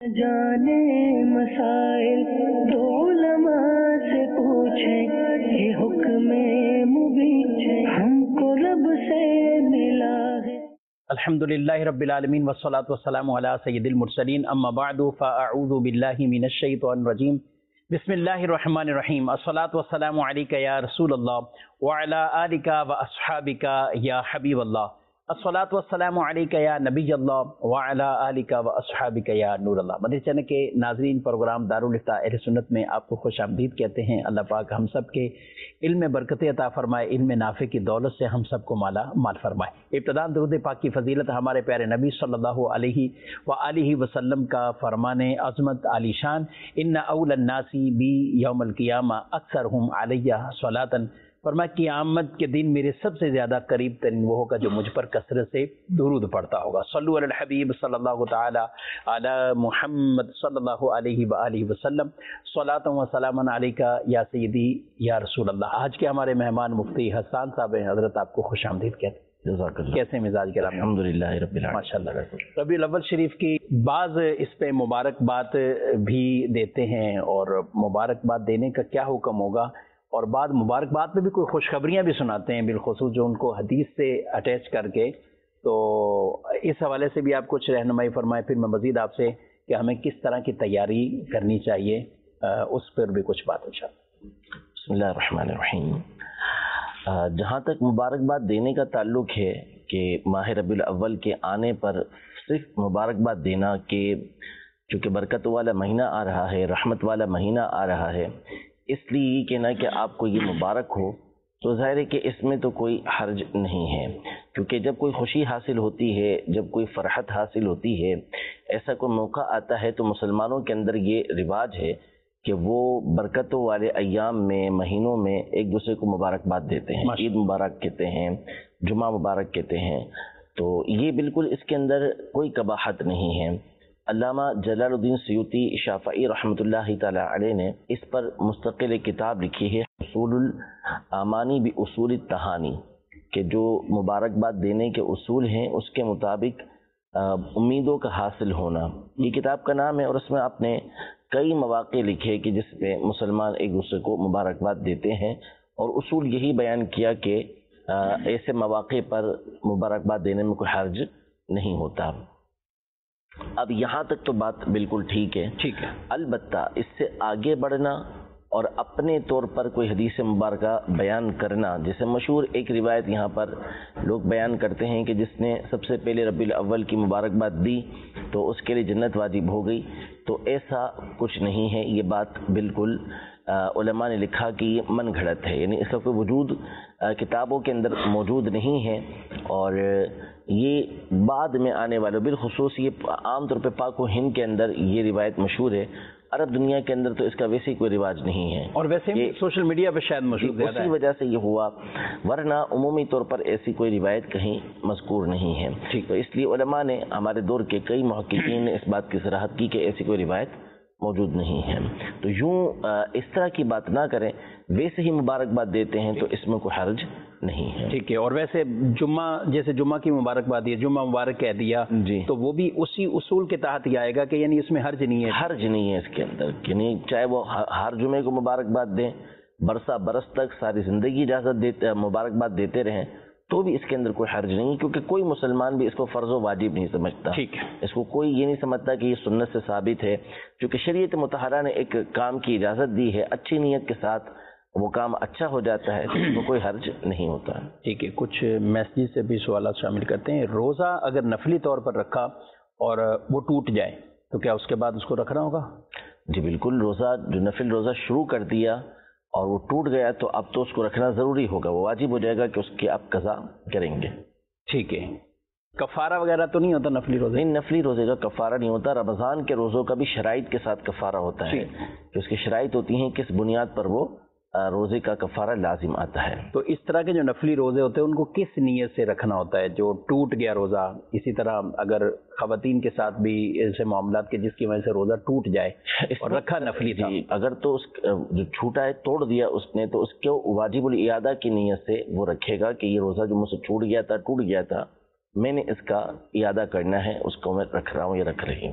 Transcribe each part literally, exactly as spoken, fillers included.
جانے مسائل تو علماء سے پوچھیں، یہ حکم مبین ہم کو رب سے ملا ہے۔ الحمدللہ رب العالمین والصلاة والسلام علی سید المرسلین، اما بعد فاعوذ باللہ من الشیطان الرجیم، بسم اللہ الرحمن الرحیم، الصلاة والسلام علیک یا رسول اللہ وعلی آلک واصحابک یا حبیب اللہ، الصلاة والسلام علیک یا نبی اللہ وعلی آلک واصحابک یا نور اللہ۔ مدنی چینل کے ناظرین، پروگرام دارالفتاح اہل سنت میں آپ کو خوش آمدید کہتے ہیں۔ اللہ پاک ہم سب کے علم میں برکت عطا فرمائے، علم نافع کی دولت سے ہم سب کو مالا مال فرمائے۔ ابتداء درود پاک کی فضیلت ہمارے پیارے نبی صلی اللہ علیہ وآلہ وسلم کا فرمان عظمت عالی شان، ان اول الناس بی یوم القیامہ اکثرہم علیہ صلاۃ، فرمایا قیامت کے دن میرے سب سے زیادہ قریب ترین وہ ہوگا جو مجھ پر کثرت سے درود پڑھتا ہوگا۔ صلو علی الحبیب صلی اللہ تعالی علی محمد صلی اللہ علیہ وآلہ وسلم، صلاۃ و سلام علیکہ یا سیدی یا رسول اللہ۔ آج کے ہمارے مہمان مفتی حسان صاحب ہیں، حضرت آپ کو خوش آمدید کہتے ہیں۔ جزاک اللہ۔ کیسے مزاج کرام؟ الحمدللہ رب العالمین، ماشاء اللہ۔ ربیع الاول شریف کی بعض اس پہ مبارکباد بھی دیتے ہیں، اور مبارکباد دینے کا کیا حکم ہوگا، اور بعد مبارکباد پہ بھی کوئی خوشخبریاں بھی سناتے ہیں، بالخصوص جو ان کو حدیث سے اٹیچ کر کے، تو اس حوالے سے بھی آپ کچھ رہنمائی فرمائیں۔ پھر میں مزید آپ سے کہ ہمیں کس طرح کی تیاری کرنی چاہیے، اس پر بھی کچھ بات انشاءاللہ۔ بسم اللہ الرحمن الرحیم۔ جہاں تک مبارکباد دینے کا تعلق ہے کہ ماہ ربیع الاول کے آنے پر صرف مبارکباد دینا، کہ چونکہ برکت والا مہینہ آ رہا ہے، رحمت والا مہینہ آ رہا ہے، اس لیے یہ کہنا کہ آپ کو یہ مبارک ہو، تو ظاہر ہے کہ اس میں تو کوئی حرج نہیں ہے، کیونکہ جب کوئی خوشی حاصل ہوتی ہے، جب کوئی فرحت حاصل ہوتی ہے، ایسا کوئی موقع آتا ہے، تو مسلمانوں کے اندر یہ رواج ہے کہ وہ برکتوں والے ایام میں، مہینوں میں ایک دوسرے کو مبارکباد دیتے ہیں۔ عید مبارک کہتے ہیں، جمعہ مبارک کہتے ہیں، تو یہ بالکل اس کے اندر کوئی قباحت نہیں ہے۔ علامہ جلال الدین سیوطی شافعی رحمۃ اللہ تعالی علیہ نے اس پر مستقل کتاب لکھی ہے، اصول الامانی باصول التہانی، کہ جو مبارکباد دینے کے اصول ہیں اس کے مطابق امیدوں کا حاصل ہونا، یہ کتاب کا نام ہے، اور اس میں آپ نے کئی مواقع لکھے کہ جس میں مسلمان ایک دوسرے کو مبارکباد دیتے ہیں، اور اصول یہی بیان کیا کہ ایسے مواقع پر مبارکباد دینے میں کوئی حرج نہیں ہوتا۔ اب یہاں تک تو بات بالکل ٹھیک ہے ٹھیک ہے البتہ اس سے آگے بڑھنا اور اپنے طور پر کوئی حدیث مبارکہ بیان کرنا، جیسے مشہور ایک روایت یہاں پر لوگ بیان کرتے ہیں کہ جس نے سب سے پہلے ربیع الاول کی مبارکباد دی تو اس کے لیے جنت واجب ہو گئی، تو ایسا کچھ نہیں ہے، یہ بات بالکل علماء نے لکھا کہ یہ من گھڑت ہے، یعنی اس کا کوئی وجود کتابوں کے اندر موجود نہیں ہے، اور یہ بعد میں آنے والے، بالخصوص یہ عام طور پہ پاک و ہند کے اندر یہ روایت مشہور ہے، عرب دنیا کے اندر تو اس کا ویسے ہی کوئی رواج نہیں ہے، اور ویسے سوشل میڈیا پہ شاید مشہور زیادہ ہے، اسی وجہ سے یہ ہوا، ورنہ عمومی طور پر ایسی کوئی روایت کہیں مذکور نہیں ہے۔ تو اس لیے علماء نے، ہمارے دور کے کئی محققین نے اس بات کی صراحت کی کہ ایسی کوئی روایت موجود نہیں ہے، تو یوں اس طرح کی بات نہ کریں، ویسے ہی مبارکباد دیتے ہیں تو اس میں کوئی حرج نہیں ہے۔ ٹھیک ہے۔ اور ویسے جمعہ، جیسے جمعہ کی مبارکباد ہے، جمعہ مبارک کہہ دیا، جی، تو وہ بھی اسی اصول کے تحت ہی آئے گا کہ یعنی اس میں حرج نہیں ہے؟ حرج نہیں ہے اس کے اندر، یعنی چاہے وہ ہر جمعے کو مبارکباد دیں، برسہ برس تک ساری زندگی اجازت دیتے مبارکباد دیتے رہیں، تو بھی اس کے اندر کوئی حرج نہیں، کیونکہ کوئی مسلمان بھی اس کو فرض و واجب نہیں سمجھتا، ٹھیک ہے، اس کو کوئی یہ نہیں سمجھتا کہ یہ سنت سے ثابت ہے، کیونکہ شریعت مطہرہ نے ایک کام کی اجازت دی ہے، اچھی نیت کے ساتھ وہ کام اچھا ہو جاتا ہے، اس میں کوئی حرج نہیں ہوتا۔ ٹھیک ہے۔ کچھ میسیج سے بھی سوالات شامل کرتے ہیں۔ روزہ اگر نفلی طور پر رکھا اور وہ ٹوٹ جائے تو کیا اس کے بعد اس کو رکھنا ہوگا؟ جی بالکل، روزہ جو نفل روزہ شروع کر دیا اور وہ ٹوٹ گیا تو اب تو اس کو رکھنا ضروری ہوگا، وہ واجب ہو جائے گا کہ اس کی آپ قضا کریں گے۔ ٹھیک ہے۔ کفارہ وغیرہ تو نہیں ہوتا نفلی روزے؟ نہیں، نفلی روزے کا کفارہ نہیں ہوتا، رمضان کے روزوں کا بھی شرائط کے ساتھ کفارہ ہوتا ہے، کہ اس کی شرائط ہوتی ہیں کس بنیاد پر وہ روزے کا کفارہ لازم آتا ہے۔ تو اس طرح کے جو نفلی روزے ہوتے ہیں ان کو کس نیت سے رکھنا ہوتا ہے؟ جو ٹوٹ گیا روزہ، اسی طرح اگر خواتین کے ساتھ بھی ایسے معاملات کے جس کی وجہ سے روزہ ٹوٹ جائے اور رکھا نفلی تھا، اگر تو اس جو چھوٹا ہے توڑ دیا اس نے، تو اس کو واجب الاعادہ کی نیت سے وہ رکھے گا کہ یہ روزہ جو مجھ سے چھوٹ گیا تھا، ٹوٹ گیا تھا، میں نے اس کا اعادہ کرنا ہے، اس کو میں رکھ رہا ہوں یا رکھ رہی ہوں۔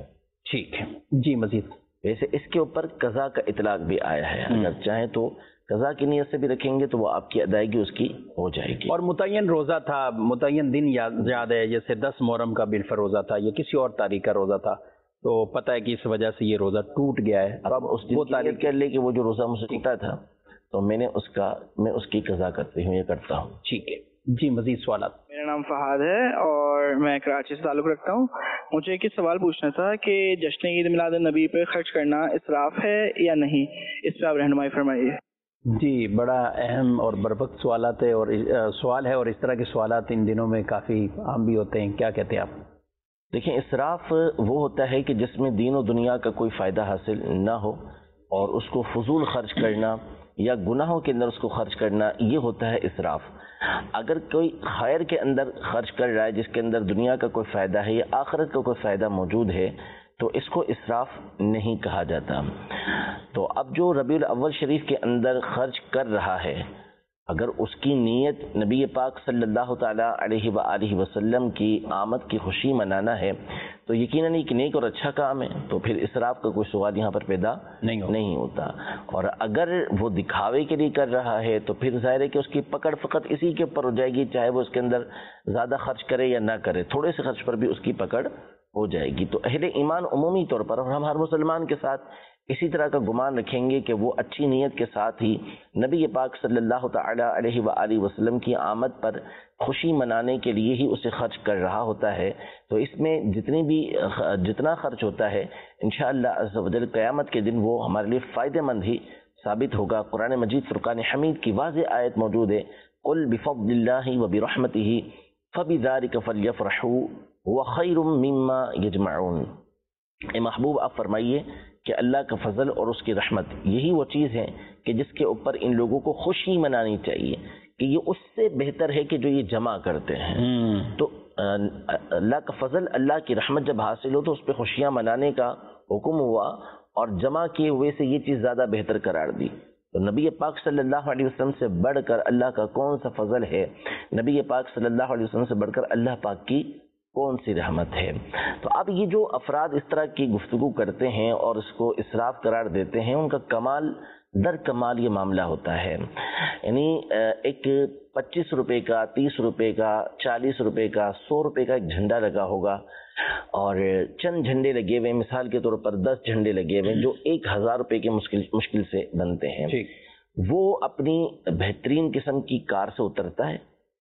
ٹھیک ہے جی. مزید ویسے اس کے اوپر قضا کا اطلاق بھی آیا ہے، اگر چاہیں تو قضا کی نیت سے بھی رکھیں گے تو وہ آپ کی ادائیگی اس کی ہو جائے گی. اور متعین روزہ تھا، متعین دن یاد یاد ہے، جیسے دس محرم کا بالفروزہ تھا یا کسی اور تاریخ کا روزہ تھا، تو پتہ ہے کہ اس وجہ سے یہ روزہ ٹوٹ گیا ہے، اب اس وہ تاریخ کر لے کہ وہ جو روزہ مجھے ٹوٹا تھا تو میں نے اس کا میں اس کی قضا کرتی ہوں یا کرتا ہوں. ٹھیک ہے جی. مزید سوالات؟ میرا نام فہد ہے اور میں کراچی سے تعلق رکھتا ہوں. مجھے ایک سوال پوچھنا تھا کہ جشن عید میلاد النبی پہ خرچ کرنا اسراف ہے یا نہیں، اس پہ آپ رہنمائی فرمائیے. جی بڑا اہم اور بروقت سوالات ہے، اور سوال ہے، اور اس طرح کے سوالات ان دنوں میں کافی عام بھی ہوتے ہیں. کیا کہتے ہیں آپ؟ دیکھیں، اسراف وہ ہوتا ہے کہ جس میں دین و دنیا کا کوئی فائدہ حاصل نہ ہو اور اس کو فضول خرچ کرنا یا گناہوں کے اندر اس کو خرچ کرنا، یہ ہوتا ہے اسراف. اگر کوئی خیر کے اندر خرچ کر رہا ہے جس کے اندر دنیا کا کوئی فائدہ ہے یا آخرت کا کوئی فائدہ موجود ہے تو اس کو اسراف نہیں کہا جاتا. تو اب جو ربیع الاول شریف کے اندر خرچ کر رہا ہے، اگر اس کی نیت نبی پاک صلی اللہ تعالیٰ علیہ وآلہ وسلم کی آمد کی خوشی منانا ہے تو یقیناً ایک نیک اور اچھا کام ہے، تو پھر اسراف کا کوئی سوال یہاں پر پیدا نہیں ہوتا نہیں ہوتا اور اگر وہ دکھاوے کے لیے کر رہا ہے تو پھر ظاہر ہے کہ اس کی پکڑ فقط اسی کے اوپر ہو جائے گی، چاہے وہ اس کے اندر زیادہ خرچ کرے یا نہ کرے، تھوڑے سے خرچ پر بھی اس کی پکڑ ہو جائے گی. تو اہل ایمان عمومی طور پر، اور ہم ہر مسلمان کے ساتھ اسی طرح کا گمان رکھیں گے کہ وہ اچھی نیت کے ساتھ ہی نبی پاک صلی اللہ تعالی علیہ وآلہ وسلم کی آمد پر خوشی منانے کے لیے ہی اسے خرچ کر رہا ہوتا ہے. تو اس میں جتنی بھی جتنا خرچ ہوتا ہے انشاءاللہ عز و جل قیامت کے دن وہ ہمارے لیے فائدہ مند ہی ثابت ہوگا. قرآن مجید فرقان حمید کی واضح آیت موجود ہے، قل بفضل اللہ وبرحمتہ فبذلک فلیفرحوا هو خیر مما یجمعون. اے محبوب آپ فرمائیے کہ اللہ کا فضل اور اس کی رحمت یہی وہ چیز ہے کہ جس کے اوپر ان لوگوں کو خوشی منانی چاہیے، کہ یہ اس سے بہتر ہے کہ جو یہ جمع کرتے ہیں. تو اللہ کا فضل، اللہ کی رحمت جب حاصل ہو تو اس پہ خوشیاں منانے کا حکم ہوا اور جمع کیے ہوئے سے یہ چیز زیادہ بہتر قرار دی. تو نبی پاک صلی اللہ علیہ وسلم سے بڑھ کر اللہ کا کون سا فضل ہے، نبی پاک صلی اللہ علیہ وسلم سے بڑھ کر اللہ پاک کی کون سی رحمت ہے. تو اب یہ جو افراد اس طرح کی گفتگو کرتے ہیں اور اس کو اسراف قرار دیتے ہیں، ان کا کمال در کمال یہ معاملہ ہوتا ہے. یعنی ایک پچیس روپے کا، تیس روپے کا، چالیس روپے کا، سو روپے کا ایک جھنڈا لگا ہوگا اور چند جھنڈے لگے ہوئے، مثال کے طور پر دس جھنڈے لگے ہوئے جو ایک ہزار روپے کے مشکل مشکل سے بنتے ہیں. وہ اپنی بہترین قسم کی کار سے اترتا ہے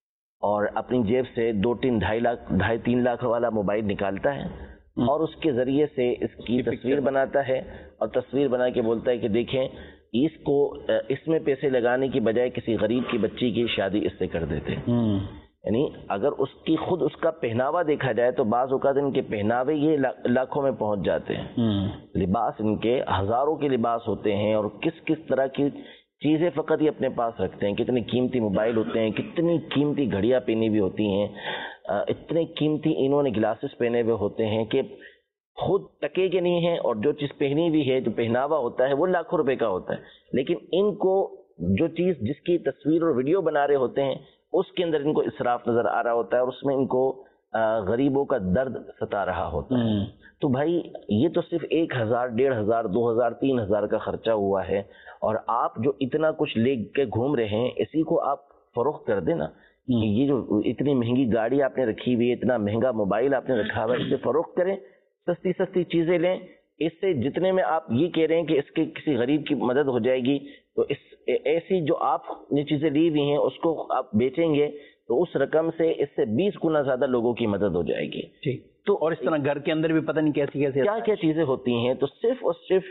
اور اپنی جیب سے دو تین ڈھائی لاکھ ڈھائی تین لاکھ والا موبائل نکالتا ہے اور اس کے ذریعے سے اس کی تصویر بناتا ہے اور تصویر بنا کے بولتا ہے کہ دیکھیں اس کو اس میں پیسے لگانے کی بجائے کسی غریب کی بچی کی شادی اس سے کر دیتے. یعنی اگر اس کی خود اس کا پہناوا دیکھا جائے تو بعض اوقات ان کے پہناوے یہ لاکھوں میں پہنچ جاتے ہیں. لباس ان کے ہزاروں کے لباس ہوتے ہیں اور کس کس طرح کی چیزیں فقط یہ اپنے پاس رکھتے ہیں. کتنے قیمتی موبائل ہوتے ہیں، کتنی قیمتی گھڑیاں پہنی ہوئی ہوتی ہیں، اتنے قیمتی انہوں نے گلاسز پہنے ہوئے ہوتے ہیں کہ خود ٹکے کے نہیں ہیں، اور جو چیز پہنی ہوئی ہے، جو پہناوا ہوتا ہے وہ لاکھوں روپے کا ہوتا ہے. لیکن ان کو جو چیز جس کی تصویر اور ویڈیو بنا رہے ہوتے ہیں اس کے اندر ان کو اسراف نظر آ رہا ہوتا ہے اور اس میں ان کو غریبوں کا درد ستا رہا ہوتا ہے. تو بھائی یہ تو صرف ایک ہزار ڈیڑھ ہزار دو ہزار تین ہزار کا خرچہ ہوا ہے اور آپ جو اتنا کچھ لے کے گھوم رہے ہیں اسی کو آپ فروخت کر دیں نا. یہ جو اتنی مہنگی گاڑی آپ نے رکھی ہوئی ہے، اتنا مہنگا موبائل آپ نے رکھا ہوا ہے، اسے فروخت کریں، سستی سستی چیزیں لیں. اس سے جتنے میں آپ یہ کہہ رہے ہیں کہ اس کے کسی غریب کی مدد ہو جائے گی، تو اس ایسی جو آپ نے چیزیں لی ہوئی ہیں اس کو آپ بیچیں گے تو اس رقم سے اس سے بیس گنا زیادہ لوگوں کی مدد ہو جائے گی. تو اور اس طرح گھر کے اندر بھی پتہ نہیں کیسی کیسی کیا کیا چیزیں ہوتی ہیں. تو صرف اور صرف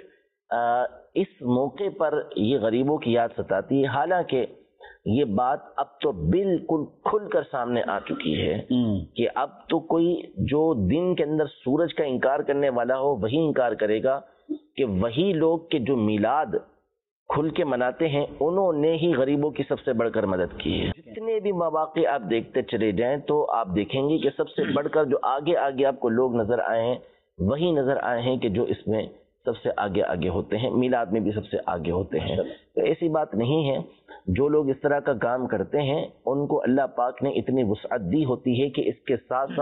اس موقع پر یہ غریبوں کی یاد ستاتی ہے. حالانکہ یہ بات اب تو بالکل کھل کر سامنے آ چکی ہے کہ اب تو کوئی جو دن کے اندر سورج کا انکار کرنے والا ہو وہی انکار کرے گا کہ وہی لوگ کہ جو میلاد کھل کے مناتے ہیں انہوں نے ہی غریبوں کی سب سے بڑھ کر مدد کی ہے. جتنے بھی مواقع آپ دیکھتے چلے جائیں تو آپ دیکھیں گے کہ سب سے بڑھ کر جو آگے آگے آپ کو لوگ نظر آئے ہیں وہی نظر آئے ہیں کہ جو اس میں سب سے آگے آگے ہوتے ہیں، میلاد میں بھی سب سے آگے ہوتے ہیں. تو ایسی بات نہیں ہے. جو لوگ اس طرح کا کام کرتے ہیں ان کو اللہ پاک نے اتنی وسعت دی ہوتی ہے کہ اس کے ساتھ ساتھ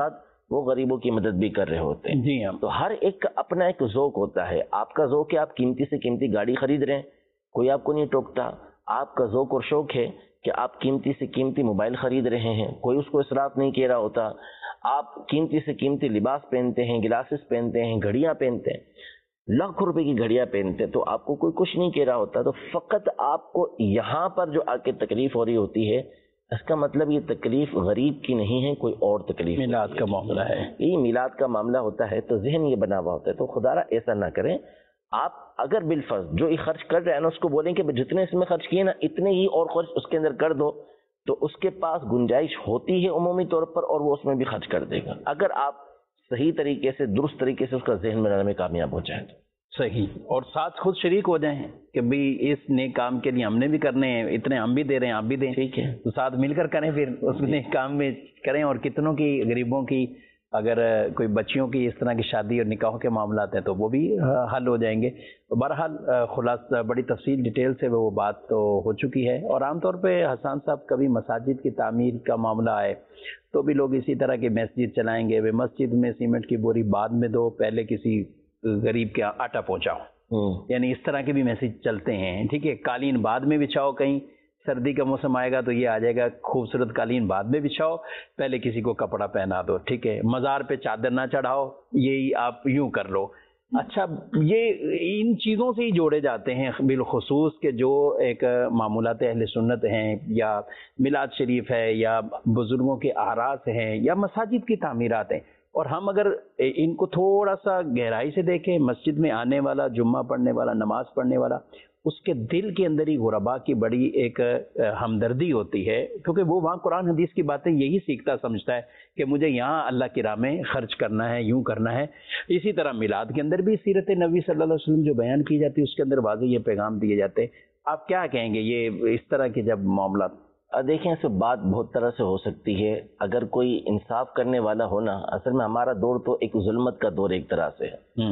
وہ غریبوں کی مدد بھی کر رہے ہوتے ہیں. جی ہاں. تو ہر ایک کا اپنا ایک ذوق ہوتا ہے. آپ کا ذوق ہے آپ قیمتی سے قیمتی گاڑی خرید رہے ہیں, کوئی آپ کو نہیں ٹوکتا. آپ کا ذوق اور شوق ہے کہ آپ قیمتی سے قیمتی موبائل خرید رہے ہیں, کوئی اس کو اسراف نہیں کہہ رہا ہوتا. آپ قیمتی سے قیمتی لباس پہنتے ہیں, گلاسز پہنتے ہیں, گھڑیاں پہنتے ہیں, لاکھوں روپے کی گھڑیاں پہنتے ہیں, تو آپ کو کوئی کچھ نہیں کہہ رہا ہوتا. تو فقط آپ کو یہاں پر جو آ کے تکلیف ہو رہی ہوتی ہے, اس کا مطلب یہ تکلیف غریب کی نہیں ہے, کوئی اور تکلیف میلاد کا معاملہ ہے, یہ میلاد کا معاملہ ہوتا ہے. تو ذہن یہ بنا ہوا ہوتا ہے. تو خدا را ایسا نہ کریں. آپ اگر بالفرض جو یہ خرچ کر رہے ہیں نا, اس کو بولیں کہ جتنے اس میں خرچ کیے نا اتنے ہی اور خرچ اس کے اندر کر دو, تو اس کے پاس گنجائش ہوتی ہے عمومی طور پر, اور وہ اس میں بھی خرچ کر دے گا, اگر آپ صحیح طریقے سے درست طریقے سے اس کا ذہن بنانے میں کامیاب ہو جائیں. صحیح, اور ساتھ خود شریک ہو جائیں کہ بھئی اس نیک کام کے لیے ہم نے بھی کرنے ہیں, اتنے ہم بھی دے رہے ہیں آپ بھی دیں, ٹھیک ہے, تو ساتھ مل کر کریں, پھر اس نیک کام میں کریں. اور کتنوں کی غریبوں کی اگر کوئی بچیوں کی اس طرح کی شادی اور نکاحوں کے معاملات ہیں تو وہ بھی حل ہو جائیں گے. تو بہرحال خلاصہ بڑی تفصیل ڈیٹیل سے وہ بات تو ہو چکی ہے. اور عام طور پہ حسان صاحب کبھی مساجد کی تعمیر کا معاملہ آئے تو بھی لوگ اسی طرح کی مسجد چلائیں گے, وہ مسجد میں سیمنٹ کی بوری بعد میں دو, پہلے کسی غریب کے آٹا پہنچاؤ, یعنی اس طرح کے بھی میسج چلتے ہیں. ٹھیک ہے, قالین بعد میں بچھاؤ, کہیں سردی کا موسم آئے گا تو یہ آ جائے گا خوبصورت قالین بعد میں بچھاؤ, پہلے کسی کو کپڑا پہنا دو. ٹھیک ہے, مزار پہ چادر نہ چڑھاؤ, یہی آپ یوں کر لو. اچھا, یہ ان چیزوں سے ہی جوڑے جاتے ہیں بالخصوص کہ جو ایک معمولات اہل سنت ہیں, یا میلاد شریف ہے, یا بزرگوں کے اعراس ہیں, یا مساجد کی تعمیرات ہیں. اور ہم اگر ان کو تھوڑا سا گہرائی سے دیکھیں, مسجد میں آنے والا, جمعہ پڑھنے والا, نماز پڑھنے والا, اس کے دل کے اندر ہی غربا کی بڑی ایک ہمدردی ہوتی ہے, کیونکہ وہ وہاں قرآن حدیث کی باتیں یہی سیکھتا سمجھتا ہے کہ مجھے یہاں اللہ کی راہ میں خرچ کرنا ہے, یوں کرنا ہے. اسی طرح میلاد کے اندر بھی سیرت نبی صلی اللہ علیہ وسلم جو بیان کی جاتی ہے اس کے اندر واضح یہ پیغام دیے جاتے ہیں. آپ کیا کہیں گے یہ اس طرح کے جب معاملات؟ دیکھیں, اس بات بہت طرح سے ہو سکتی ہے. اگر کوئی انصاف کرنے والا ہونا, اصل میں ہمارا دور تو ایک ظلمت کا دور ایک طرح سے ہے,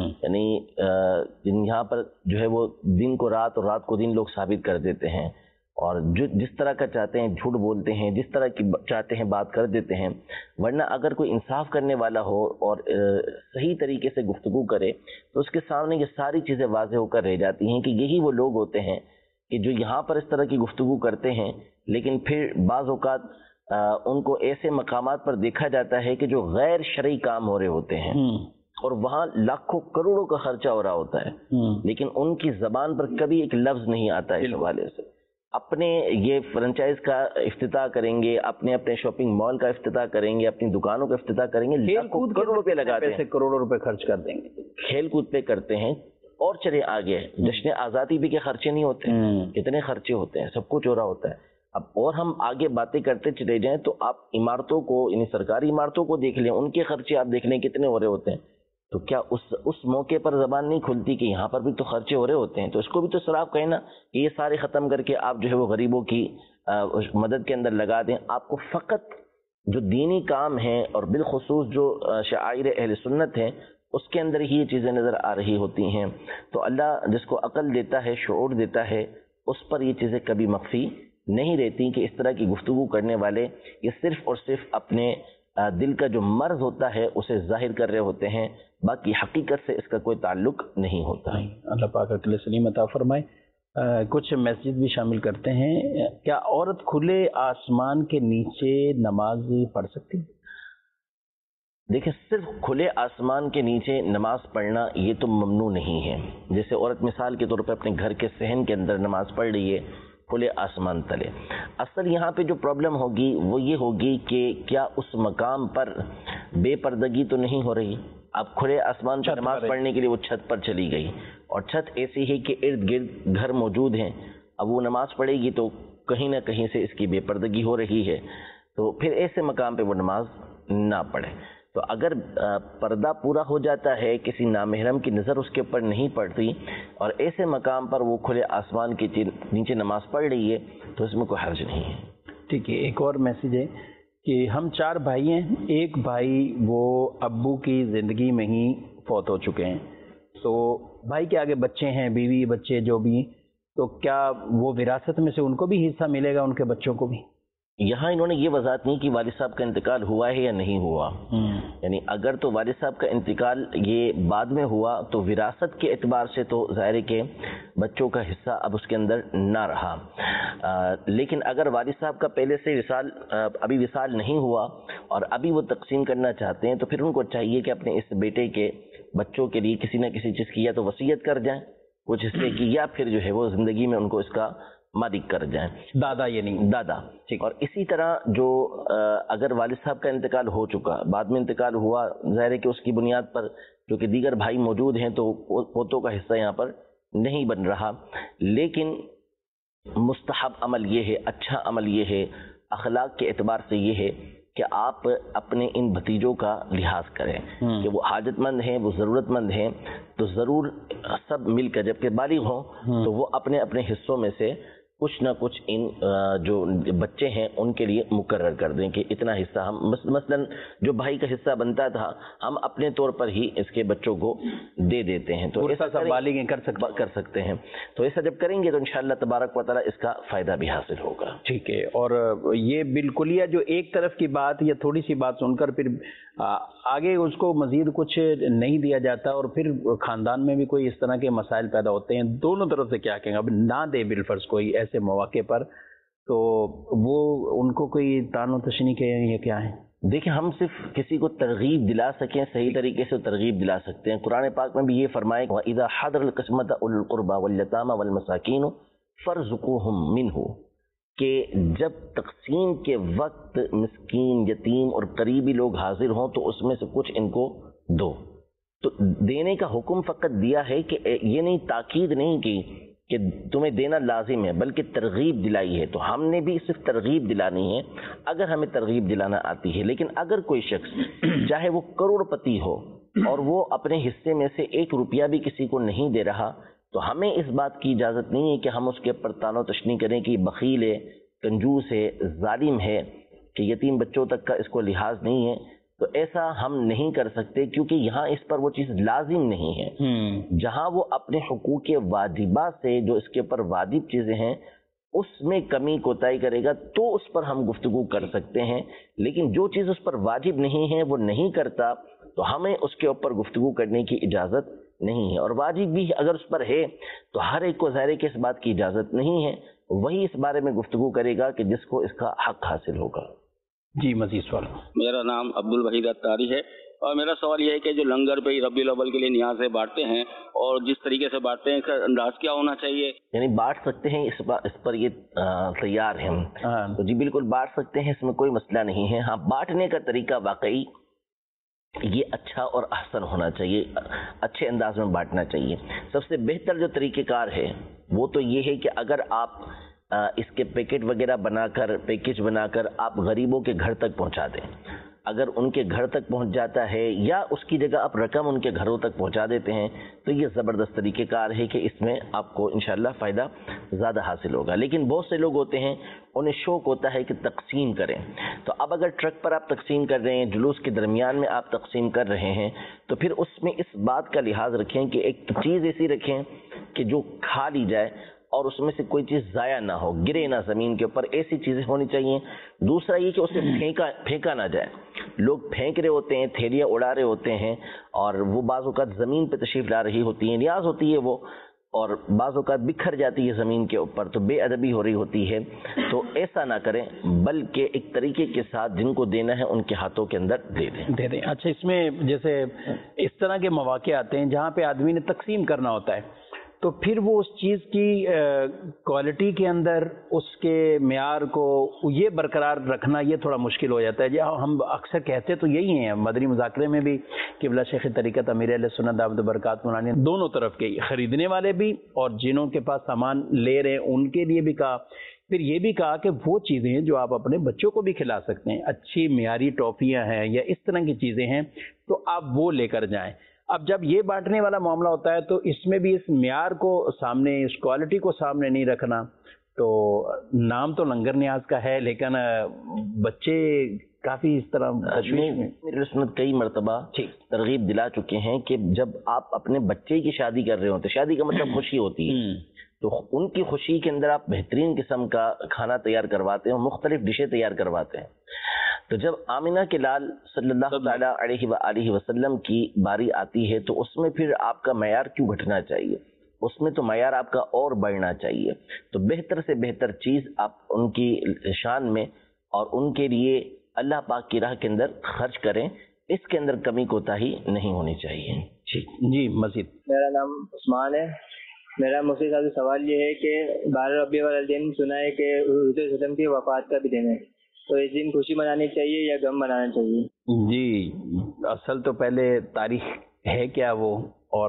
یعنی یہاں پر جو ہے وہ دن کو رات اور رات کو دن لوگ ثابت کر دیتے ہیں, اور جو جس طرح کا چاہتے ہیں جھوٹ بولتے ہیں, جس طرح کی چاہتے ہیں بات کر دیتے ہیں. ورنہ اگر کوئی انصاف کرنے والا ہو اور صحیح طریقے سے گفتگو کرے تو اس کے سامنے یہ ساری چیزیں واضح ہو کر رہ جاتی ہیں کہ یہی وہ لوگ ہوتے ہیں کہ جو یہاں پر اس طرح کی گفتگو کرتے ہیں, لیکن پھر بعض اوقات ان کو ایسے مقامات پر دیکھا جاتا ہے کہ جو غیر شرعی کام ہو رہے ہوتے ہیں, اور وہاں لاکھوں کروڑوں کا خرچہ ہو رہا ہوتا ہے, لیکن ان کی زبان پر کبھی ایک لفظ نہیں آتا ہے. اس حوالے سے اپنے یہ فرنچائز کا افتتاح کریں گے, اپنے اپنے شاپنگ مال کا افتتاح کریں گے, اپنی دکانوں کا افتتاح کریں گے, لاکھوں کروڑوں روپے لگاتے ہیں, کروڑوں روپے خرچ کر دیں گے, کھیل کود پہ کرتے ہیں. اور چلے آگے, جشن آزادی بھی کے خرچے نہیں ہوتے, کتنے خرچے ہوتے ہیں, سب کچھ ہو رہا ہوتا ہے. اب اور ہم آگے باتیں کرتے چلے جائیں تو آپ عمارتوں کو, یعنی سرکاری عمارتوں کو دیکھ لیں, ان کے خرچے آپ دیکھ لیں کتنے ہو رہے ہوتے ہیں. تو کیا اس اس موقع پر زبان نہیں کھلتی کہ یہاں پر بھی تو خرچے ہو رہے ہوتے ہیں؟ تو اس کو بھی تو اسراف کہیں نا, کہ یہ سارے ختم کر کے آپ جو ہے وہ غریبوں کی مدد کے اندر لگا دیں. آپ کو فقط جو دینی کام ہیں اور بالخصوص جو شعائر اہل سنت ہیں اس کے اندر ہی یہ چیزیں نظر آ رہی ہوتی ہیں. تو اللہ جس کو عقل دیتا ہے, شعور دیتا ہے, اس پر یہ چیزیں کبھی مخفی نہیں رہتی کہ اس طرح کی گفتگو کرنے والے یہ صرف اور صرف اپنے دل کا جو مرض ہوتا ہے اسے ظاہر کر رہے ہوتے ہیں, باقی حقیقت سے اس کا کوئی تعلق نہیں ہوتا. اللہ پاک عقل سلیم عطا فرمائے. کچھ میسیج بھی شامل کرتے ہیں, کیا عورت کھلے آسمان کے نیچے نماز پڑھ سکتی؟ دیکھیں, صرف کھلے آسمان کے نیچے نماز پڑھنا یہ تو ممنوع نہیں ہے. جیسے عورت مثال کے طور پہ اپنے گھر کے صحن کے اندر نماز پڑھ رہی ہے کھلے آسمان تلے. اصل یہاں پہ جو پرابلم ہوگی وہ یہ ہوگی کہ کیا اس مقام پر بے پردگی تو نہیں ہو رہی. اب کھلے آسمان پر نماز پڑھنے کے لیے وہ چھت پر چلی گئی, اور چھت ایسی ہے کہ ارد گرد گھر موجود ہیں, اب وہ نماز پڑھے گی تو کہیں نہ کہیں سے اس کی بے پردگی ہو رہی ہے, تو پھر ایسے مقام پہ وہ نماز نہ پڑھے. تو اگر پردہ پورا ہو جاتا ہے, کسی نامحرم کی نظر اس کے اوپر نہیں پڑتی, اور ایسے مقام پر وہ کھلے آسمان کے نیچے نماز پڑھ رہی ہے, تو اس میں کوئی حرج نہیں ہے. ٹھیک ہے. ایک اور میسیج ہے کہ ہم چار بھائی ہیں, ایک بھائی وہ ابو کی زندگی میں ہی فوت ہو چکے ہیں, تو بھائی کے آگے بچے ہیں, بیوی بچے جو بھی, تو کیا وہ وراثت میں سے ان کو بھی حصہ ملے گا, ان کے بچوں کو بھی؟ یہاں انہوں نے یہ وضاحت نہیں کہ والد صاحب کا انتقال ہوا ہے یا نہیں ہوا. یعنی اگر تو والد صاحب کا انتقال یہ بعد میں ہوا تو وراثت کے اعتبار سے تو ظاہر ہے کہ بچوں کا حصہ اب اس کے اندر نہ رہا. لیکن اگر والد صاحب کا پہلے سے وصال ابھی وصال نہیں ہوا اور ابھی وہ تقسیم کرنا چاہتے ہیں تو پھر ان کو چاہیے کہ اپنے اس بیٹے کے بچوں کے لیے کسی نہ کسی چیز کی یا تو وصیت کر جائیں کچھ حصے کی، یا پھر جو ہے وہ زندگی میں ان کو اس کا مالک کر جائیں. دادا یعنی دادا. اور اسی طرح جو اگر والد صاحب کا انتقال ہو چکا بعد میں انتقال ہوا، ظاہر ہے کہ اس کی بنیاد پر جو کہ دیگر بھائی موجود ہیں تو پوتوں کا حصہ یہاں پر نہیں بن رہا. لیکن مستحب عمل یہ ہے، اچھا عمل یہ ہے، اخلاق کے اعتبار سے یہ ہے کہ آپ اپنے ان بھتیجوں کا لحاظ کریں کہ وہ حاجت مند ہیں، وہ ضرورت مند ہیں، تو ضرور سب مل کر جب کہ بالغ ہوں تو وہ اپنے اپنے حصوں میں سے کچھ نہ کچھ ان جو بچے ہیں ان کے لیے مقرر کر دیں کہ اتنا حصہ ہم مثلا جو بھائی کا حصہ بنتا تھا ہم اپنے طور پر ہی اس کے بچوں کو دے دیتے ہیں، تو ایسا بالغ کر سکتے کر سکتے ہیں. تو ایسا جب کریں گے تو انشاءاللہ تبارک و تعالیٰ اس کا فائدہ بھی حاصل ہوگا. ٹھیک ہے. اور یہ بالکلیہ جو ایک طرف کی بات یا تھوڑی سی بات سن کر پھر آگے اس کو مزید کچھ نہیں دیا جاتا اور پھر خاندان میں بھی کوئی اس طرح کے مسائل پیدا ہوتے ہیں، دونوں طرف سے کیا کہیں گے؟ اب نہ دے بالفرض کوئی ایسے مواقع پر تو وہ ان کو کوئی تان و تشنی کے یہ کیا ہے؟ دیکھیں ہم صرف کسی کو ترغیب دلا سکیں صحیح طریقے سے ترغیب دلا سکتے ہیں. قرآن پاک میں بھی یہ فرمائے کہ وَإِذَا حَضَرَ الْقِسْمَةَ أُولُو الْقُرْبَى وَالْيَتَامَى وَالْمَسَاكِينُ فَارْزُقُوهُم مِّنْهُ، کہ جب تقسیم کے وقت مسکین، یتیم اور قریبی لوگ حاضر ہوں تو اس میں سے کچھ ان کو دو. تو دینے کا حکم فقط دیا ہے کہ یہ نہیں، تاکید نہیں کی کہ تمہیں دینا لازم ہے، بلکہ ترغیب دلائی ہے. تو ہم نے بھی صرف ترغیب دلانی ہے اگر ہمیں ترغیب دلانا آتی ہے. لیکن اگر کوئی شخص چاہے وہ کروڑ پتی ہو اور وہ اپنے حصے میں سے ایک روپیہ بھی کسی کو نہیں دے رہا تو ہمیں اس بات کی اجازت نہیں ہے کہ ہم اس کے اوپر تان و تشنی کریں کہ یہ بخیل ہے، کنجوس ہے، ظالم ہے، کہ یتیم بچوں تک کا اس کو لحاظ نہیں ہے. تو ایسا ہم نہیں کر سکتے کیونکہ یہاں اس پر وہ چیز لازم نہیں ہے. جہاں وہ اپنے حقوق واجبہ سے جو اس کے اوپر واجب چیزیں ہیں اس میں کمی کوتاہی کرے گا تو اس پر ہم گفتگو کر سکتے ہیں. لیکن جو چیز اس پر واجب نہیں ہے وہ نہیں کرتا تو ہمیں اس کے اوپر گفتگو کرنے کی اجازت نہیں ہے. اور واجب بھی اگر اس پر ہے تو ہر ایک کو ظاہر کہ اس بات کی اجازت نہیں ہے، وہی اس بارے میں گفتگو کرے گا کہ جس کو اس کا حق حاصل ہوگا. جی مزید سوال. میرا نام عبد الوحید اتاری ہے اور میرا سوال یہ ہے کہ جو لنگر پہ ربیع الاول کے لیے نیازیں بانٹتے ہیں اور جس طریقے سے بانٹتے ہیں اس کا انداز کیا ہونا چاہیے؟ یعنی بانٹ سکتے ہیں، اس پر اس پر یہ تیار ہیں تو جی بالکل بانٹ سکتے ہیں، اس میں کوئی مسئلہ نہیں ہے. ہاں بانٹنے کا طریقہ واقعی یہ اچھا اور احسن ہونا چاہیے، اچھے انداز میں بانٹنا چاہیے. سب سے بہتر جو طریقہ کار ہے وہ تو یہ ہے کہ اگر آپ اس کے پیکٹ وغیرہ بنا کر پیکج بنا کر آپ غریبوں کے گھر تک پہنچا دیں. اگر ان کے گھر تک پہنچ جاتا ہے یا اس کی جگہ آپ رقم ان کے گھروں تک پہنچا دیتے ہیں تو یہ زبردست طریقہ کار ہے کہ اس میں آپ کو انشاءاللہ فائدہ زیادہ حاصل ہوگا. لیکن بہت سے لوگ ہوتے ہیں انہیں شوق ہوتا ہے کہ تقسیم کریں. تو اب اگر ٹرک پر آپ تقسیم کر رہے ہیں، جلوس کے درمیان میں آپ تقسیم کر رہے ہیں تو پھر اس میں اس بات کا لحاظ رکھیں کہ ایک چیز ایسی رکھیں کہ جو کھا لی جائے اور اس میں سے کوئی چیز ضائع نہ ہو، گرے نہ زمین کے اوپر، ایسی چیزیں ہونی چاہیے. دوسرا یہ کہ اسے پھینکا پھینکا نہ جائے. لوگ پھینک رہے ہوتے ہیں، تھیلیاں اڑا رہے ہوتے ہیں اور وہ بعض اوقات زمین پہ تشریف لا رہی ہوتی ہیں، نیاز ہوتی ہے وہ، اور بعض اوقات بکھر جاتی ہے زمین کے اوپر تو بے ادبی ہو رہی ہوتی ہے. تو ایسا نہ کریں بلکہ ایک طریقے کے ساتھ جن کو دینا ہے ان کے ہاتھوں کے اندر دے دیں دے دیں اچھا اس میں جیسے اس طرح کے مواقع آتے ہیں جہاں پہ آدمی نے تقسیم کرنا ہوتا ہے تو پھر وہ اس چیز کی کوالٹی کے اندر اس کے معیار کو یہ برقرار رکھنا یہ تھوڑا مشکل ہو جاتا ہے. جی ہم اکثر کہتے تو یہی ہیں مدنی مذاکرے میں بھی کہ قبلہ شیخ طریقت امیر اہل سنت دعوت برکات منانی دونوں طرف کے خریدنے والے بھی اور جنہوں کے پاس سامان لے رہے ہیں ان کے لیے بھی کہا. پھر یہ بھی کہا کہ وہ چیزیں جو آپ اپنے بچوں کو بھی کھلا سکتے ہیں، اچھی معیاری ٹافیاں ہیں یا اس طرح کی چیزیں ہیں تو آپ وہ لے کر جائیں. اب جب یہ بانٹنے والا معاملہ ہوتا ہے تو اس میں بھی اس معیار کو سامنے، اس کوالٹی کو سامنے نہیں رکھنا. تو نام تو لنگر نیاز کا ہے لیکن بچے کافی اس طرح میرے سنت کئی مرتبہ ترغیب دلا چکے ہیں کہ جب آپ اپنے بچے کی شادی کر رہے ہوتے، شادی کا مطلب خوشی ہوتی ہے، تو ان کی خوشی کے اندر آپ بہترین قسم کا کھانا تیار کرواتے ہیں، مختلف ڈشیں تیار کرواتے ہیں. تو جب آمنہ کے لال صلی اللہ تعالیٰ علیہ وآلہ وسلم کی باری آتی ہے تو اس میں پھر آپ کا معیار کیوں گھٹنا چاہیے؟ اس میں تو معیار آپ کا اور بڑھنا چاہیے. تو بہتر سے بہتر چیز آپ ان کی شان میں اور ان کے لیے اللہ پاک کی راہ کے اندر خرچ کریں، اس کے اندر کمی کوتاہی نہیں ہونی چاہیے. جی مزید. میرا نام عثمان ہے. میرا مفتی صاحب سے سوال یہ ہے کہ بارہ ربیع الاول دن سنا ہے کہ حضور صلی اللہ علیہ وسلم کی وفات کا بھی دن ہے، تو اس دن خوشی منانی چاہیے یا غم منانا چاہیے؟ جی اصل تو پہلے تاریخ ہے کیا وہ، اور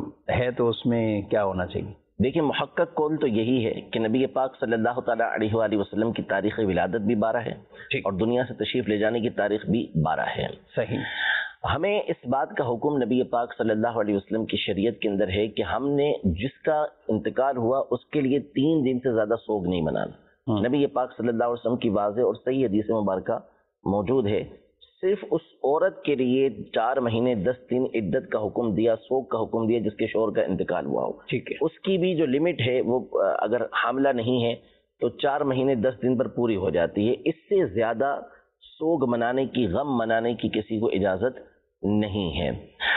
ہے تو اس میں کیا ہونا چاہیے؟ دیکھیں محقق قول تو یہی ہے کہ نبی پاک صلی اللہ تعالیٰ علیہ وآلہ وسلم کی تاریخ ولادت بھی بارہ ہے اور دنیا سے تشریف لے جانے کی تاریخ بھی بارہ ہے. صحیح. ہمیں اس بات کا حکم نبی پاک صلی اللہ علیہ وسلم کی شریعت کے اندر ہے کہ ہم نے جس کا انتقال ہوا اس کے لیے تین دن سے زیادہ سوگ نہیں منانا. نبی پاک صلی اللہ علیہ وسلم کی واضح اور صحیح حدیث مبارکہ موجود ہے. صرف اس عورت کے لیے چار مہینے دس دن عدت کا حکم دیا، سوگ کا حکم دیا جس کے شوہر کا انتقال ہوا ہو. ٹھیک ہے. اس کی بھی جو لمٹ ہے وہ اگر حاملہ نہیں ہے تو چار مہینے دس دن پر پوری ہو جاتی ہے. اس سے زیادہ سوگ منانے کی، غم منانے کی کسی کو اجازت نہیں ہے.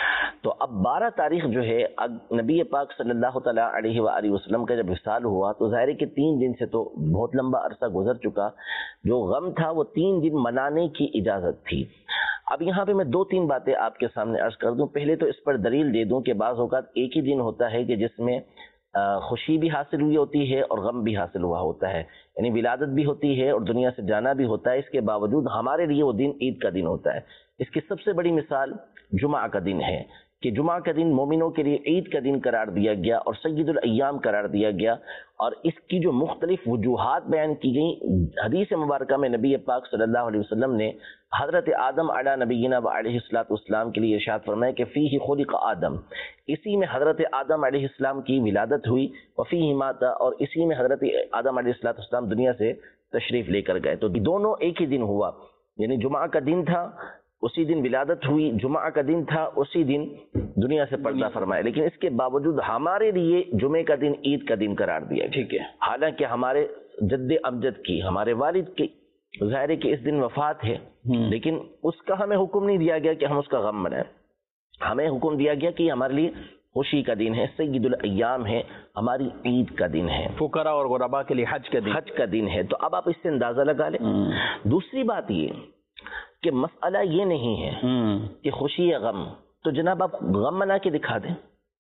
تو اب بارہ تاریخ جو ہے نبی پاک صلی اللہ تعالیٰ علیہ وآلہ وسلم کا جب وصال ہوا تو ظاہر ہے کہ تین دن سے تو بہت لمبا عرصہ گزر چکا. جو غم تھا وہ تین دن منانے کی اجازت تھی. اب یہاں پہ میں دو تین باتیں آپ کے سامنے عرض کر دوں. پہلے تو اس پر دلیل دے دوں کہ بعض اوقات ایک ہی دن ہوتا ہے کہ جس میں خوشی بھی حاصل ہوئی ہوتی ہے اور غم بھی حاصل ہوا ہوتا ہے، یعنی ولادت بھی ہوتی ہے اور دنیا سے جانا بھی ہوتا ہے. اس کے باوجود ہمارے لیے وہ دن عید کا دن ہوتا ہے. اس کی سب سے بڑی مثال جمعہ کا دن ہے کہ جمعہ کا دن مومنوں کے لیے عید کا دن قرار دیا گیا اور سید الایام قرار دیا گیا. اور اس کی جو مختلف وجوہات بیان کی گئیں حدیث مبارکہ میں نبی پاک صلی اللہ علیہ وسلم نے حضرت آدم علی نبینا و علیہ الصلوۃ والسلام کے لیے ارشاد فرمایا کہ فیہ خلق آدم، اسی میں حضرت آدم علیہ السلام کی ولادت ہوئی، وفیہ مات، اور اسی میں حضرت آدم علیہ الصلوۃ والسلام دنیا سے تشریف لے کر گئے. تو دونوں ایک ہی دن ہوا، یعنی جمعہ کا دن تھا اسی دن ولادت ہوئی، جمعہ کا دن تھا اسی دن دنیا سے پردہ فرمایا. لیکن اس کے باوجود ہمارے لیے جمعے کا دن عید کا دن قرار دیا. ٹھیک ہے. حالانکہ ہمارے جد امجد کی، ہمارے والد کی ظاہر ہے کہ اس دن وفات ہے، لیکن اس کا ہمیں حکم نہیں دیا گیا کہ ہم اس کا غم منائیں. ہمیں حکم دیا گیا کہ ہمارے لیے خوشی کا دن ہے، سید الایام ہے، ہماری عید کا دن ہے، فقراء اور غرباء کے لیے حج کا دن حج کا دن ہے. تو اب آپ اس سے اندازہ لگا لیں. دوسری بات یہ کہ مسئلہ یہ نہیں ہے کہ خوشی یا غم، تو جناب آپ غم منا کے دکھا دیں.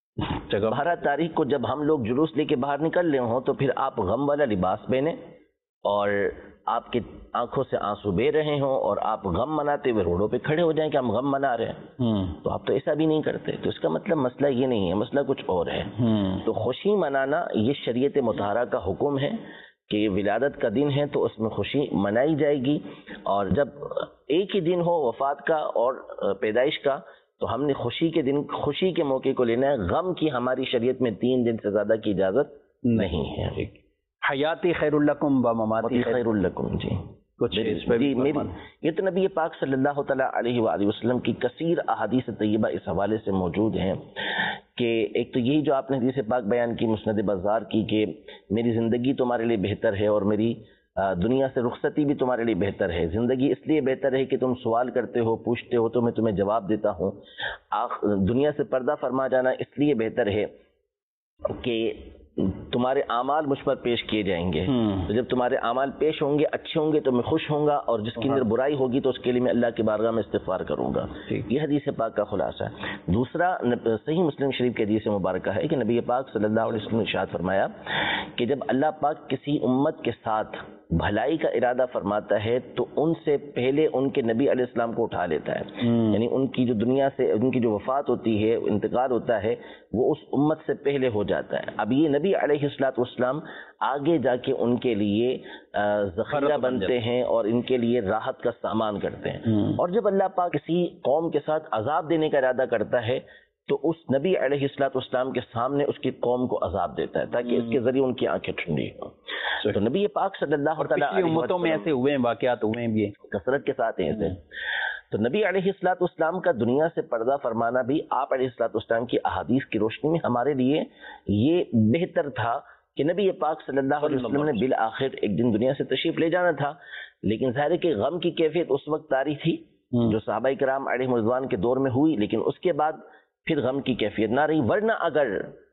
بارہ تاریخ کو جب ہم لوگ جلوس لے کے باہر نکل رہے ہوں تو پھر آپ غم والا لباس پہنیں اور آپ کی آنکھوں سے آنسو بہ رہے ہوں اور آپ غم مناتے ہوئے روڈوں پہ کھڑے ہو جائیں کہ ہم غم منا رہے ہیں. تو آپ تو ایسا بھی نہیں کرتے. تو اس کا مطلب مسئلہ یہ نہیں ہے، مسئلہ کچھ اور ہے. تو خوشی منانا یہ شریعت مطہرہ کا حکم ہے کہ یہ ولادت کا دن ہے تو اس میں خوشی منائی جائے گی. اور جب ایک ہی دن ہو وفات کا اور پیدائش کا تو ہم نے خوشی کے دن خوشی کے موقع کو لینا ہے. غم کی ہماری شریعت میں تین دن سے زیادہ کی اجازت نہیں ہے. حیاتی خیر لکم و مماتی خیر لکم. جی کچھ جی میری یہ تو نبی پاک صلی اللہ تعالیٰ علیہ وآلہ وسلم کی کثیر احادیث طیبہ اس حوالے سے موجود ہیں کہ ایک تو یہی جو آپ نے حدیث پاک بیان کی مسند بازار کی کہ میری زندگی تمہارے لیے بہتر ہے اور میری دنیا سے رخصتی بھی تمہارے لیے بہتر ہے. زندگی اس لیے بہتر ہے کہ تم سوال کرتے ہو، پوچھتے ہو تو میں تمہیں جواب دیتا ہوں. دنیا سے پردہ فرما جانا اس لیے بہتر ہے کہ تمہارے اعمال مجھ پر پیش کیے جائیں گے. تو جب تمہارے اعمال پیش ہوں گے، اچھے ہوں گے تو میں خوش ہوں گا، اور جس کی اندر برائی ہوگی تو اس کے لیے میں اللہ کی بارگاہ میں استغفار کروں گا. یہ حدیث پاک کا خلاصہ ہے. دوسرا صحیح مسلم شریف کے حدیث مبارکہ ہے کہ نبی پاک صلی اللہ علیہ وسلم نے ارشاد فرمایا کہ جب اللہ پاک کسی امت کے ساتھ بھلائی کا ارادہ فرماتا ہے تو ان سے پہلے ان کے نبی علیہ السلام کو اٹھا لیتا ہے. یعنی ان کی جو دنیا سے ان کی جو وفات ہوتی ہے، انتقال ہوتا ہے، وہ اس امت سے پہلے ہو جاتا ہے. اب یہ نبی علیہ الصلوۃ والسلام آگے جا کے ان کے لیے ذخیرہ بنتے ہیں اور ان کے لیے راحت کا سامان کرتے ہیں. اور جب اللہ پاک کسی قوم کے ساتھ عذاب دینے کا ارادہ کرتا ہے تو اس نبی علیہ الصلوۃ والسلام کے سامنے اس کی قوم کو عذاب دیتا ہے تاکہ اس کے ذریعے ان کی آنکھیں ٹھنڈی ہوں۔ تو نبی پاک صلی اللہ تعالیٰ علیہ وسلم امتوں میں ایسے ہوئے ہیں، واقعات ہوئے ہیں بھی کثرت کے ساتھ ہیں ایسے۔ تو نبی علیہ الصلوۃ والسلام کا دنیا سے پردہ فرمانا بھی آپ علیہ الصلوۃ والسلام کی احادیث کی روشنی میں ہمارے لیے یہ بہتر تھا کہ نبی پاک صلی اللہ علیہ وسلم نے بالآخر ایک دن دنیا سے تشریف لے جانا تھا، لیکن ظاہر ہے کہ غم کی کیفیت اس وقت طاری تھی جو صحابہ کرام علیہ رضوان کے دور میں ہوئی، لیکن اس کے بعد پھر غم کی کیفیت نہ رہی۔ ورنہ اگر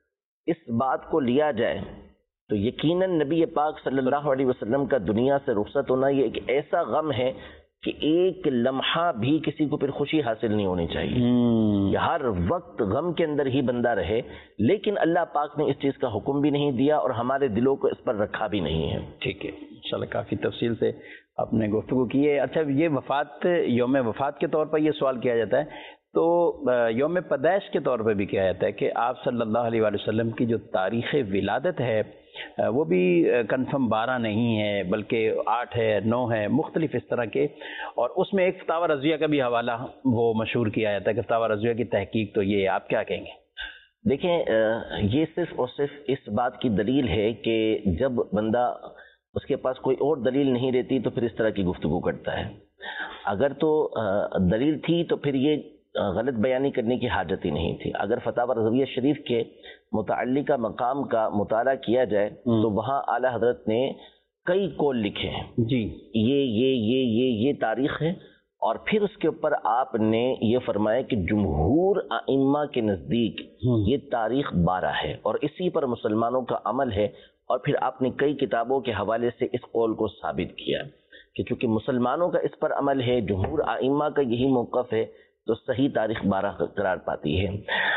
اس بات کو لیا جائے تو یقیناً نبی پاک صلی اللہ علیہ وسلم کا دنیا سے رخصت ہونا یہ ایک ایسا غم ہے کہ ایک لمحہ بھی کسی کو پھر خوشی حاصل نہیں ہونی چاہیے، ہر وقت غم کے اندر ہی بندہ رہے، لیکن اللہ پاک نے اس چیز کا حکم بھی نہیں دیا اور ہمارے دلوں کو اس پر رکھا بھی نہیں ہے۔ ٹھیک ہے، انشاءاللہ کافی تفصیل سے آپ نے گفتگو کی ہے۔ اچھا، یہ وفات یوم وفات کے طور پر یہ سوال کیا جاتا ہے، تو یوم پیدائش کے طور پہ بھی کیا جاتا ہے کہ آپ صلی اللہ علیہ وآلہ وسلم کی جو تاریخ ولادت ہے وہ بھی کنفرم بارہ نہیں ہے بلکہ آٹھ ہے، نو ہے، مختلف اس طرح کے، اور اس میں ایک فتاوی رضویہ کا بھی حوالہ وہ مشہور کیا جاتا ہے کہ فتاوی رضویہ کی تحقیق تو یہ ہے، آپ کیا کہیں گے؟ دیکھیں، یہ صرف اور صرف اس بات کی دلیل ہے کہ جب بندہ اس کے پاس کوئی اور دلیل نہیں رہتی تو پھر اس طرح کی گفتگو کرتا ہے۔ اگر تو دلیل تھی تو پھر یہ غلط بیانی کرنے کی حاجت ہی نہیں تھی۔ اگر فتاوی رضویہ شریف کے متعلقہ مقام کا مطالعہ کیا جائے تو وہاں اعلیٰ حضرت نے کئی قول لکھے ہیں، جی یہ یہ یہ یہ یہ تاریخ ہے، اور پھر اس کے اوپر آپ نے یہ فرمایا کہ جمہور ائمہ کے نزدیک یہ تاریخ بارہ ہے اور اسی پر مسلمانوں کا عمل ہے، اور پھر آپ نے کئی کتابوں کے حوالے سے اس قول کو ثابت کیا کہ چونکہ مسلمانوں کا اس پر عمل ہے، جمہور ائمہ کا یہی موقف ہے، تو صحیح تاریخ بارہ قرار پاتی ہے۔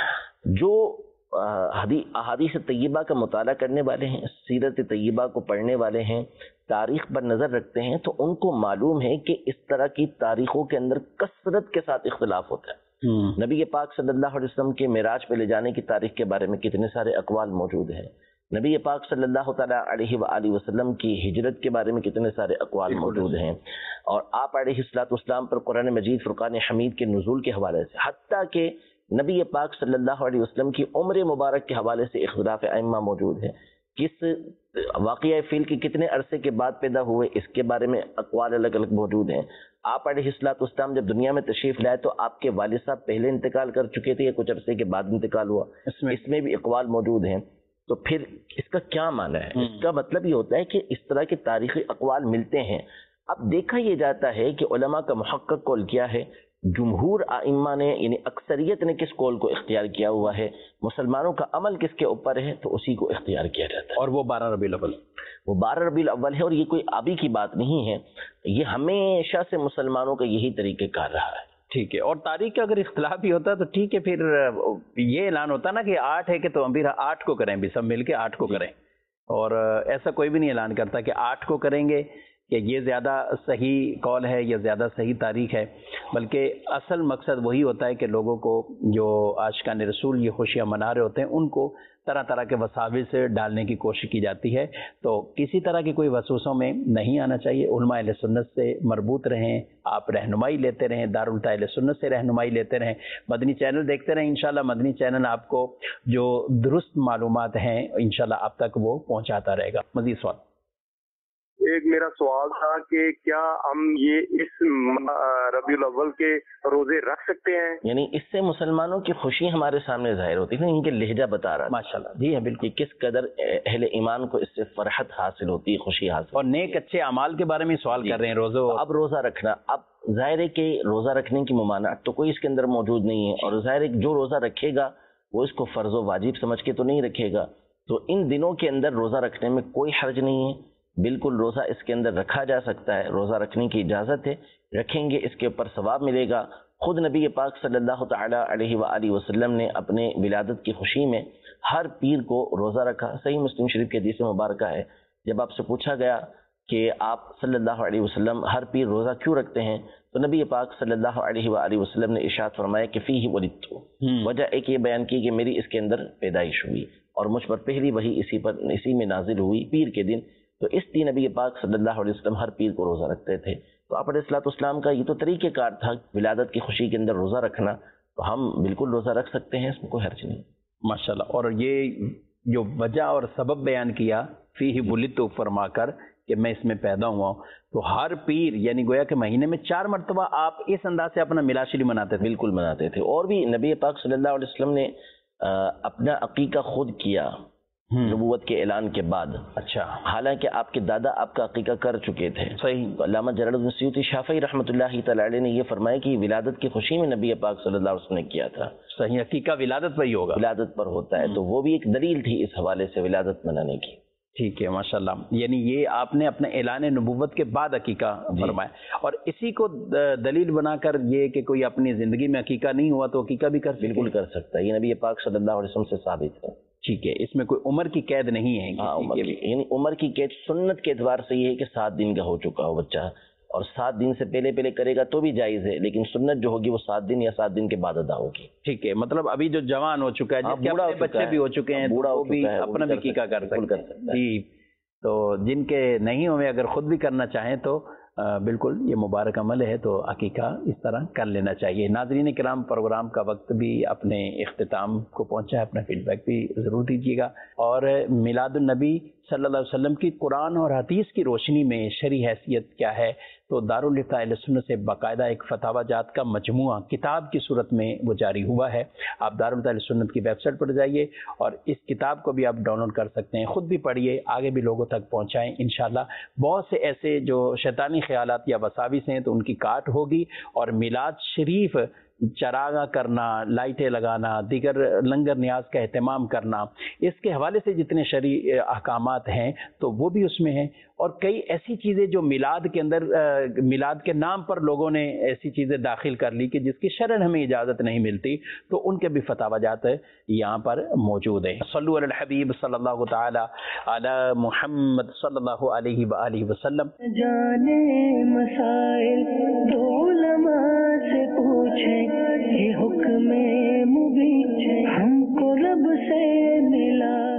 جو احادیث طیبہ کا مطالعہ کرنے والے ہیں، سیرت طیبہ کو پڑھنے والے ہیں، تاریخ پر نظر رکھتے ہیں، تو ان کو معلوم ہے کہ اس طرح کی تاریخوں کے اندر کثرت کے ساتھ اختلاف ہوتا ہے۔ نبی پاک صلی اللہ علیہ وسلم کے معراج پہ لے جانے کی تاریخ کے بارے میں کتنے سارے اقوال موجود ہیں، نبی پاک صلی اللہ تعالیٰ علیہ وآلہ وسلم کی ہجرت کے بارے میں کتنے سارے اقوال موجود ہیں، اور آپ علیہ الصلوۃ والسلام پر قرآن مجید فرقان حمید کے نزول کے حوالے سے، حتیٰ کہ نبی پاک صلی اللہ علیہ وسلم کی عمر مبارک کے حوالے سے اختلاف ائمہ موجود ہے، کس واقعہ فیل کے کتنے عرصے کے بعد پیدا ہوئے اس کے بارے میں اقوال الگ الگ موجود ہیں۔ آپ علیہ الصلوۃ والسلام جب دنیا میں تشریف لائے تو آپ کے والد صاحب پہلے انتقال کر چکے تھے یا کچھ عرصے کے بعد انتقال ہوا، اس میں بھی اقوال موجود ہیں۔ تو پھر اس کا کیا معنی ہے؟ اس کا مطلب یہ ہوتا ہے کہ اس طرح کے تاریخی اقوال ملتے ہیں۔ اب دیکھا یہ جاتا ہے کہ علماء کا محقق قول کیا ہے، جمہور ائمہ نے یعنی اکثریت نے کس قول کو اختیار کیا ہوا ہے، مسلمانوں کا عمل کس کے اوپر ہے، تو اسی کو اختیار کیا جاتا ہے، اور وہ بارہ ربیع الاول وہ بارہ ربیع الاول ہے، اور یہ کوئی ابھی کی بات نہیں ہے، یہ ہمیشہ سے مسلمانوں کا یہی طریقہ کار رہا ہے۔ ٹھیک ہے، اور تاریخ کا اگر اختلاف بھی ہوتا ہے تو ٹھیک ہے، پھر یہ اعلان ہوتا نا کہ آٹھ ہے کہ تو ہم بھی آٹھ کو کریں، بھی سب مل کے آٹھ کو کریں، اور ایسا کوئی بھی نہیں اعلان کرتا کہ آٹھ کو کریں گے کہ یہ زیادہ صحیح قول ہے یا زیادہ صحیح تاریخ ہے، بلکہ اصل مقصد وہی ہوتا ہے کہ لوگوں کو جو عاشقان رسول یہ خوشیاں منا رہے ہوتے ہیں ان کو طرح طرح کے وساوس سے ڈالنے کی کوشش کی جاتی ہے، تو کسی طرح کی کوئی وسوسوں میں نہیں آنا چاہیے۔ علماء اہل سنت سے مربوط رہیں، آپ رہنمائی لیتے رہیں، دارالفتہ اہل سنت سے رہنمائی لیتے رہیں، مدنی چینل دیکھتے رہیں، انشاءاللہ مدنی چینل آپ کو جو درست معلومات ہیں انشاءاللہ آپ تک وہ پہنچاتا رہے گا۔ مزید سوال؟ ایک میرا سوال تھا کہ کیا ہم یہ اس ربیع الاول کے روزے رکھ سکتے ہیں؟ یعنی اس سے مسلمانوں کی خوشی ہمارے سامنے ظاہر ہوتی ہے، ان کے لہجہ بتا رہا ہے ماشاءاللہ، جی ہاں بالکل، کس قدر اہل ایمان کو اس سے فرحت حاصل ہوتی ہے، خوشی حاصل، اور نیک اچھے اعمال کے بارے میں سوال کر رہے ہیں روزوں۔ اب روزہ رکھنا، اب ظاہر ہے کہ روزہ رکھنے کی ممانعت تو کوئی اس کے اندر موجود نہیں ہے، اور ظاہر ہے کہ جو روزہ رکھے گا وہ اس کو فرض و واجب سمجھ کے تو نہیں رکھے گا، تو ان دنوں کے اندر روزہ رکھنے میں کوئی حرج نہیں ہے، بالکل روزہ اس کے اندر رکھا جا سکتا ہے، روزہ رکھنے کی اجازت ہے، رکھیں گے اس کے اوپر ثواب ملے گا۔ خود نبی پاک صلی اللہ تعالی علیہ وآلہ وسلم نے اپنے ولادت کی خوشی میں ہر پیر کو روزہ رکھا، صحیح مسلم شریف کی حدیث مبارکہ ہے، جب آپ سے پوچھا گیا کہ آپ صلی اللہ علیہ وسلم ہر پیر روزہ کیوں رکھتے ہیں، تو نبی پاک صلی اللہ علیہ وآلہ وسلم نے ارشاد فرمایا کہ فیہ ولدت، وجہ ایک یہ بیان کی کہ میری اس کے اندر پیدائش ہوئی اور مجھ پر پہلی وحی اسی پر اسی میں نازل ہوئی پیر کے دن، تو اس دن نبی پاک صلی اللہ علیہ وسلم ہر پیر کو روزہ رکھتے تھے۔ تو آپ علیہ الصلوۃ والسلام کا یہ تو طریقہ کار تھا ولادت کی خوشی کے اندر روزہ رکھنا، تو ہم بالکل روزہ رکھ سکتے ہیں، اس میں کوئی حرج نہیں. ماشاءاللہ. اور یہ جو وجہ اور سبب بیان کیا فی بلت تو فرما کر کہ میں اس میں پیدا ہوا ہوں، تو ہر پیر یعنی گویا کہ مہینے میں چار مرتبہ آپ اس انداز سے اپنا میلاد شریف مناتے تھے؟ بالکل مناتے تھے. اور بھی نبی پاک صلی اللہ علیہ وسلم نے اپنا عقیقہ خود کیا نبوت کے اعلان کے بعد. اچھا. حالانکہ آپ کے دادا آپ کا عقیقہ کر چکے تھے. صحیح. تو علامہ جلال الدین سیوطی شافعی رحمۃ اللہ تعالی علیہ نے یہ فرمایا کہ ولادت کی خوشی میں نبی پاک صلی اللہ علیہ وسلم نے کیا تھا. صحیح. عقیقہ ولادت پر ہی ہوگا. ولادت پر ہوتا ہے. تو وہ بھی ایک دلیل تھی اس حوالے سے ولادت منانے کی. ٹھیک ہے ماشاءاللہ. یعنی یہ آپ نے اپنے اعلان نبوت کے بعد عقیقہ فرمایا. اور اسی کو دلیل بنا کر یہ کہ کوئی اپنی زندگی میں عقیقہ نہیں ہوا تو عقیقہ بھی کر سکتے؟ بالکل کر سکتا ہے. یہ نبی پاک صلی اللہ علیہ وسلم سے ثابت ہے. ٹھیک ہے. اس میں کوئی عمر کی قید نہیں ہے؟ ہاں عمر کی، یعنی عمر کی قید سنت کے اعتبار سے یہ ہے کہ سات دن کا ہو چکا ہو بچہ، اور سات دن سے پہلے پہلے کرے گا تو بھی جائز ہے، لیکن سنت جو ہوگی وہ سات دن یا سات دن کے بعد ادا ہوگی. ٹھیک ہے. مطلب ابھی جو جوان ہو چکا ہے، جس کے اپنے بچے بھی ہو چکے ہیں، وہ بھی اپنا بھی عقیقہ کر سکتا ہے. جی. تو جن کے نہیں ہوئے اگر خود بھی کرنا چاہیں تو بالکل یہ مبارک عمل ہے، تو عقیقہ اس طرح کر لینا چاہیے. ناظرین کرام، پروگرام کا وقت بھی اپنے اختتام کو پہنچا ہے. اپنا فیڈ بیک بھی ضرور دیجیے گا. اور میلاد النبی صلی اللہ علیہ وسلم کی قرآن اور حدیث کی روشنی میں شرعی حیثیت کیا ہے، تو دارالفتہ اہل سنت سے باقاعدہ ایک فتاوی جات کا مجموعہ کتاب کی صورت میں وہ جاری ہوا ہے. آپ دارالفتہ اہل سنت کی ویب سائٹ پر جائیے اور اس کتاب کو بھی آپ ڈاؤن لوڈ کر سکتے ہیں. خود بھی پڑھیے، آگے بھی لوگوں تک پہنچائیں انشاءاللہ. بہت سے ایسے جو شیطانی خیالات یا وساوس ہیں تو ان کی کاٹ ہوگی. اور میلاد شریف چراغاں کرنا، لائٹیں لگانا، دیگر لنگر نیاز کا اہتمام کرنا، اس کے حوالے سے جتنے شرعی احکامات ہیں تو وہ بھی اس میں ہیں. اور کئی ایسی چیزیں جو میلاد کے اندر میلاد کے نام پر لوگوں نے ایسی چیزیں داخل کر لی کہ جس کی شرعاً ہمیں اجازت نہیں ملتی، تو ان کے بھی فتاوی جات یہاں پر موجود ہیں. صلو علی الحبیب صلی اللہ تعالی علی محمد صلی اللہ علیہ وآلہ وسلم. جانے مسائل تو علماء سے پوچھیں، یہ حکم مبین ہم کو رب سے ملا.